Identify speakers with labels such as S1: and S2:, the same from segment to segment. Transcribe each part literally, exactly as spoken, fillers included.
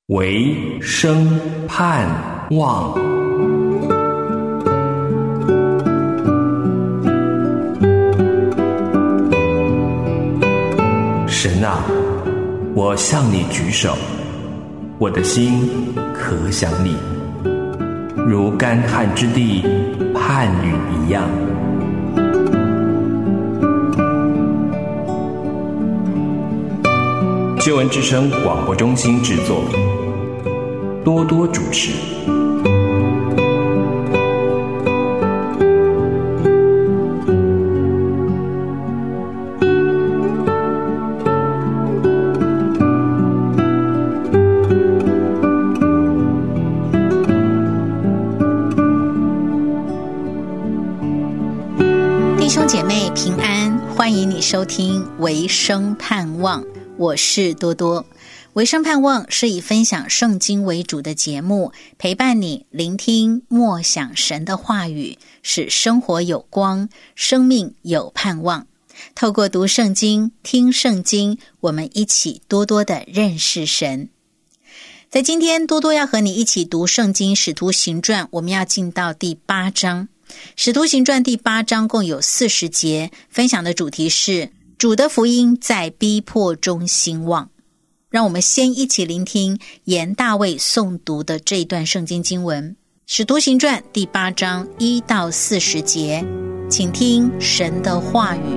S1: 唯生盼望。神啊，我向你举手，我的心可想你，如干旱之地盼雨一样。救恩之声广播中心制作，多多主持。
S2: 弟兄姐妹平安，欢迎你收听唯生盼望，我是多多。唯生盼望是以分享圣经为主的节目，陪伴你聆听默想神的话语，使生活有光，生命有盼望。透过读圣经、听圣经，我们一起多多的认识神。在今天，多多要和你一起读圣经使徒行传，我们要进到第八章。使徒行传第八章共有四十节，分享的主题是主的福音在逼迫中兴旺。让我们先一起聆听严大卫诵读的这一段圣经经文，使徒行传第八章一到四十节，请听神的话语。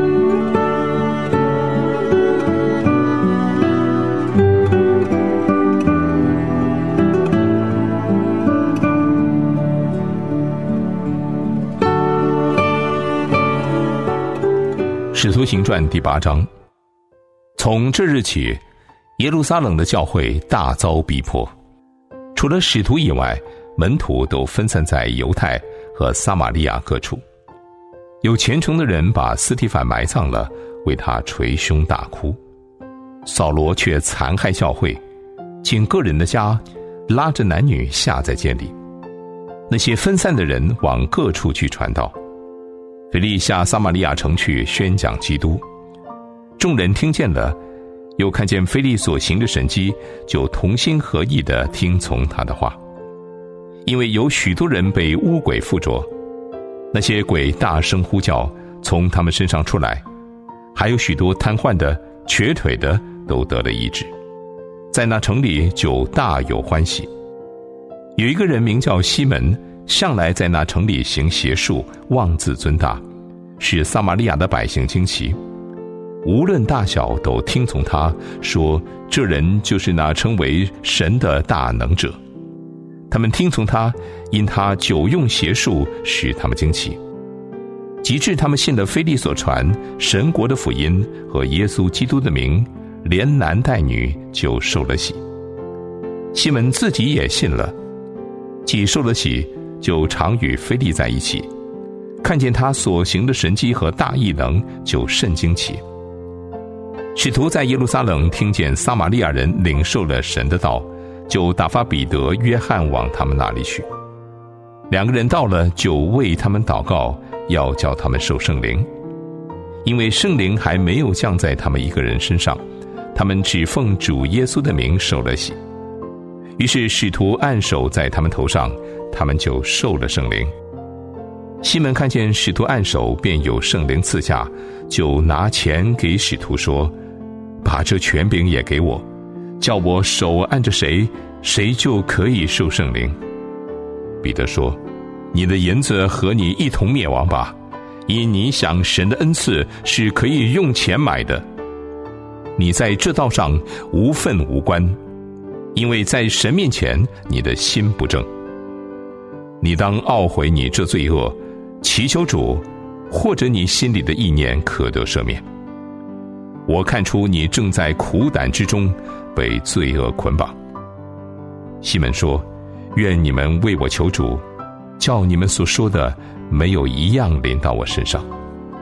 S3: 使徒行传第八章，从这日起，耶路撒冷的教会大遭逼迫，除了使徒以外，门徒都分散在犹太和撒玛利亚各处。有虔诚的人把司提反埋葬了，为他捶胸大哭。扫罗却残害教会，进个人的家，拉着男女下在监里。那些分散的人往各处去传道。腓利下撒玛利亚城去宣讲基督，众人听见了，又看见腓利所行的神迹，就同心合意地听从他的话。因为有许多人被污鬼附着，那些鬼大声呼叫，从他们身上出来，还有许多瘫痪的、瘸腿的都得了医治。在那城里就大有欢喜。有一个人名叫西门，向来在那城里行邪术，妄自尊大，使撒玛利亚的百姓惊奇。无论大小都听从他，说这人就是那称为神的大能者。他们听从他，因他久用邪术，使他们惊奇。及至他们信了腓利所传神国的福音和耶稣基督的名，连男带女就受了洗。西门自己也信了，既受了洗，就常与腓利在一起，看见他所行的神迹和大异能，就甚惊奇。使徒在耶路撒冷听见撒玛利亚人领受了神的道，就打发彼得、约翰往他们那里去。两个人到了，就为他们祷告，要叫他们受圣灵，因为圣灵还没有降在他们一个人身上，他们只奉主耶稣的名受了洗。于是使徒按手在他们头上，他们就受了圣灵。西门看见使徒按手，便有圣灵赐下，就拿钱给使徒说，把这权柄也给我，叫我手按着谁，谁就可以受圣灵。彼得说，你的银子和你一同灭亡吧，因你想神的恩赐是可以用钱买的。你在这道上无份无关，因为在神面前你的心不正。你当懊悔你这罪恶，祈求主，或者你心里的意念可得赦免。我看出你正在苦胆之中，被罪恶捆绑。西门说，愿你们为我求主，叫你们所说的没有一样临到我身上。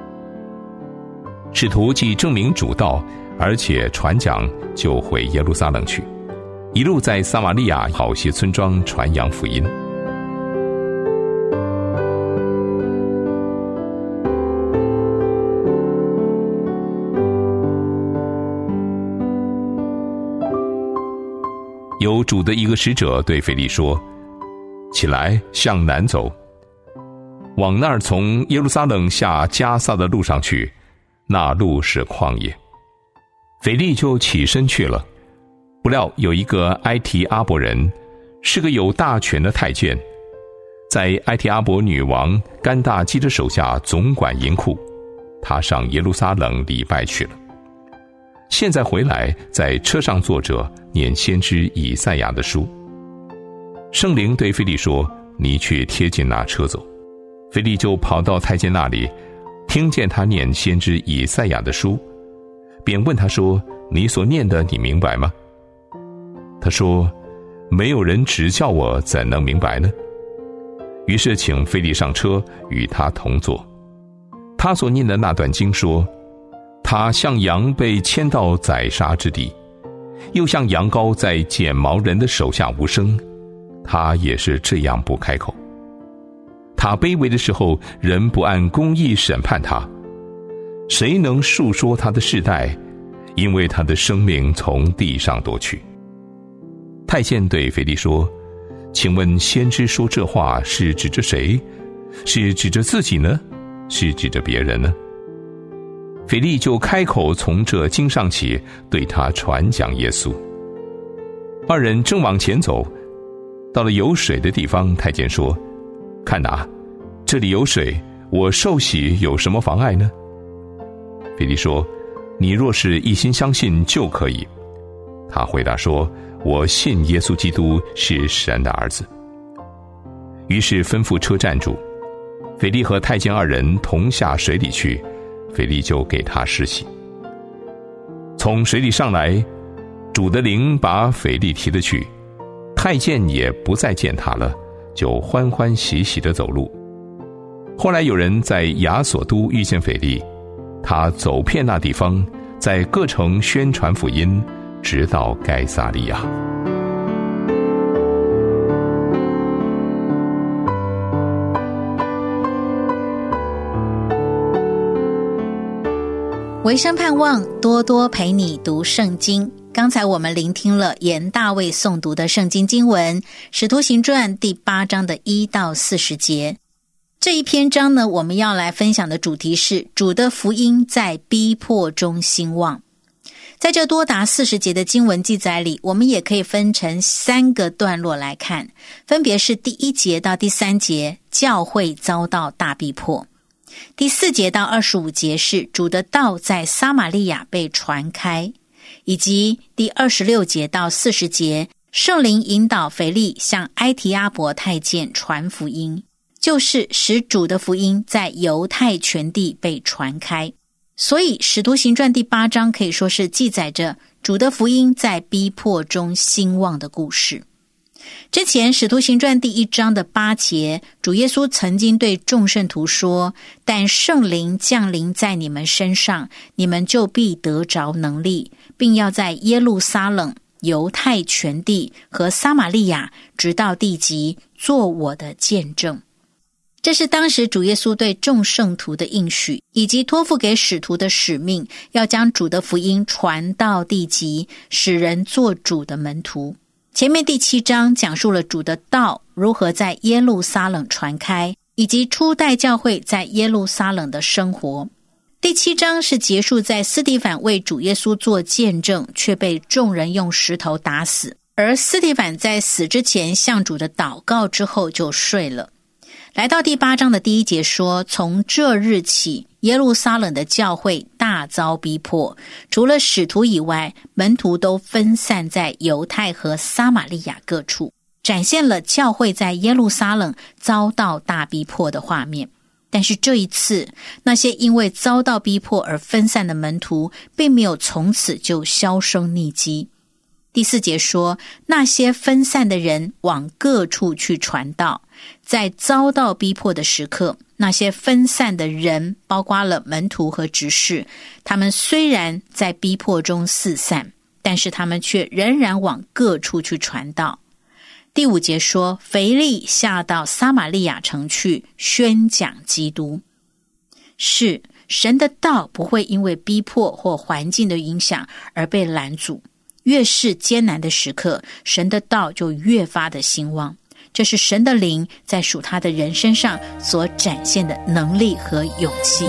S3: 使徒既证明主道，而且传讲，就回耶路撒冷去，一路在撒玛利亚好些村庄传扬福音。有有主的一个使者对腓力说：起来，向南走，往那儿从耶路撒冷下迦萨的路上去，那路是旷野。腓力就起身去了。不料有一个埃提阿伯人，是个有大权的太监，在埃提阿伯女王甘大基的手下总管银库，他上耶路撒冷礼拜去了。现在回来，在车上坐着念先知以赛亚的书。圣灵对腓力说：你去贴近那车走。腓力就跑到太监那里，听见他念先知以赛亚的书，便问他说：你所念的你明白吗？他说：没有人指教我，怎能明白呢？于是请腓力上车，与他同坐。他所念的那段经说：他像羊被牵到宰杀之地，又像羊羔在剪毛人的手下无声，他也是这样不开口。他卑微的时候，人不按公义审判他，谁能述说他的世代？因为他的生命从地上夺去。太监对腓力说：请问先知说这话是指着谁？是指着自己呢？是指着别人呢？腓力就开口从这经上起，对他传讲耶稣。二人正往前走，到了有水的地方，太监说：看哪，这里有水，我受洗有什么妨碍呢？腓力说：你若是一心相信就可以。他回答说：我信耶稣基督是神的儿子。于是吩咐车站住，腓力和太监二人同下水里去，腓力就给他施洗。从水里上来，主的灵把腓力提了去，太监也不再见他了，就欢欢喜喜地走路。后来有人在亚索都遇见腓力，他走遍那地方，在各城宣传福音，直到该撒利亚。
S2: 维生盼望多多陪你读圣经。刚才我们聆听了严大卫诵读的圣经经文《使徒行传》第八章的一到四十节。这一篇章呢，我们要来分享的主题是主的福音在逼迫中兴旺。在这多达四十节的经文记载里，我们也可以分成三个段落来看，分别是第一节到第三节，教会遭到大逼迫；第四节到二十五节是主的道在撒玛利亚被传开，以及第二十六节到四十节，圣灵引导腓力向埃提阿伯太监传福音，就是使主的福音在犹太全地被传开。所以使徒行传第八章可以说是记载着主的福音在逼迫中兴旺的故事。之前使徒行传第一章的八节，主耶稣曾经对众圣徒说：但圣灵降临在你们身上，你们就必得着能力，并要在耶路撒冷、犹太全地和撒玛利亚直到地极做我的见证。这是当时主耶稣对众圣徒的应许，以及托付给使徒的使命，要将主的福音传到地极，使人做主的门徒。前面第七章讲述了主的道如何在耶路撒冷传开，以及初代教会在耶路撒冷的生活。第七章是结束在司提反为主耶稣做见证，却被众人用石头打死，而司提反在死之前向主的祷告之后就睡了。来到第八章的第一节说，从这日起，耶路撒冷的教会大遭逼迫，除了使徒以外，门徒都分散在犹太和撒玛利亚各处，展现了教会在耶路撒冷遭到大逼迫的画面。但是这一次，那些因为遭到逼迫而分散的门徒，并没有从此就销声匿迹。第四节说，那些分散的人往各处去传道。在遭到逼迫的时刻，那些分散的人，包括了门徒和执事，他们虽然在逼迫中四散，但是他们却仍然往各处去传道。第五节说，腓力下到撒玛利亚城去宣讲基督。是，神的道不会因为逼迫或环境的影响而被拦阻。 越是艰难的时刻，神的道就越发的兴旺。这是神的灵在属他的人身上所展现的能力和勇气。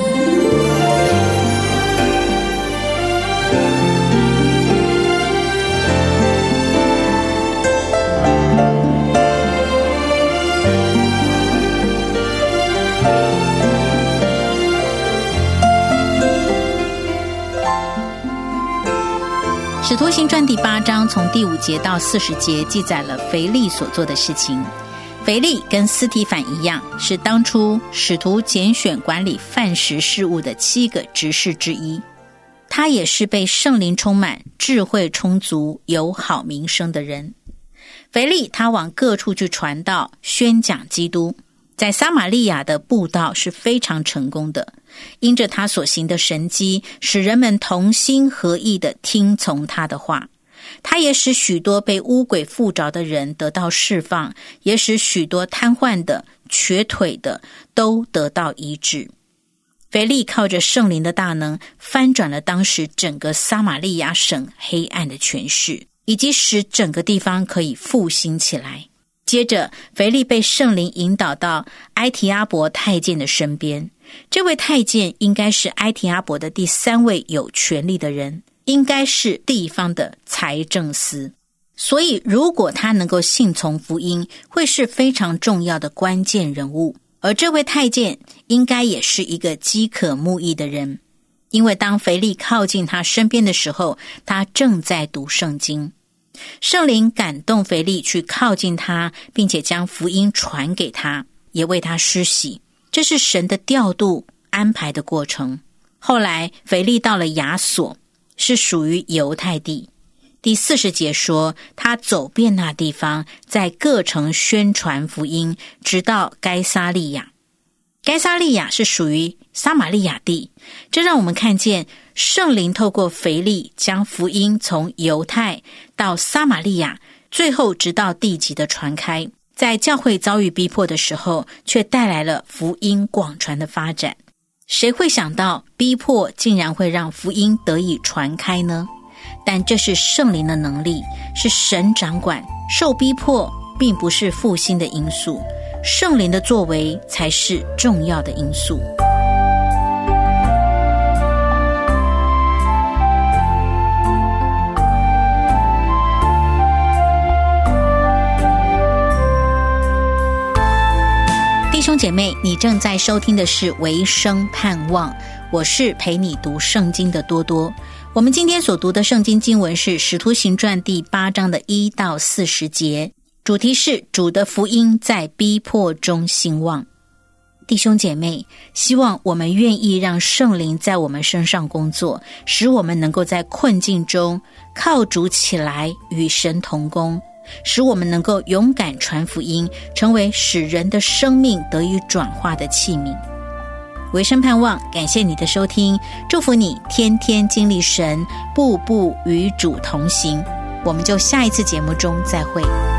S2: 使徒行传第八章从第五节到四十节记载了腓利所做的事情。腓利跟司提反一样，是当初使徒拣选管理饭食事务的七个执事之一。他也是被圣灵充满、智慧充足、有好名声的人。腓利他往各处去传道、宣讲基督，在撒玛利亚的布道是非常成功的。因着他所行的神迹，使人们同心合意地听从他的话。他也使许多被污鬼附着的人得到释放，也使许多瘫痪的、瘸腿的都得到医治。腓利靠着圣灵的大能，翻转了当时整个撒玛利亚省黑暗的权势，以及使整个地方可以复兴起来。接着，腓利被圣灵引导到埃提阿伯太监的身边。这位太监应该是埃提阿伯的第三位有权力的人，应该是地方的财政司。所以如果他能够信从福音，会是非常重要的关键人物。而这位太监应该也是一个饥渴慕义的人，因为当腓利靠近他身边的时候，他正在读圣经。圣灵感动腓利去靠近他，并且将福音传给他，也为他施洗。这是神的调度安排的过程。后来腓利到了亚索，是属于犹太地。第四十节说，他走遍那地方，在各城宣传福音，直到该撒利亚。该撒利亚是属于撒玛利亚地，这让我们看见圣灵透过腓利将福音从犹太到撒玛利亚，最后直到地极的传开。在教会遭遇逼迫的时候，却带来了福音广传的发展。谁会想到逼迫竟然会让福音得以传开呢？但这是圣灵的能力，是神掌管，受逼迫并不是复兴的因素，圣灵的作为才是重要的因素。弟兄姐妹，你正在收听的是维生盼望，我是陪你读圣经的多多。我们今天所读的圣经经文是使徒行传第八章的一到四十节，主题是主的福音在逼迫中兴旺。弟兄姐妹，希望我们愿意让圣灵在我们身上工作，使我们能够在困境中靠主起来，与神同工，使我们能够勇敢传福音，成为使人的生命得以转化的器皿。维生盼望，感谢你的收听，祝福你天天经历神，步步与主同行。我们就下一次节目中再会。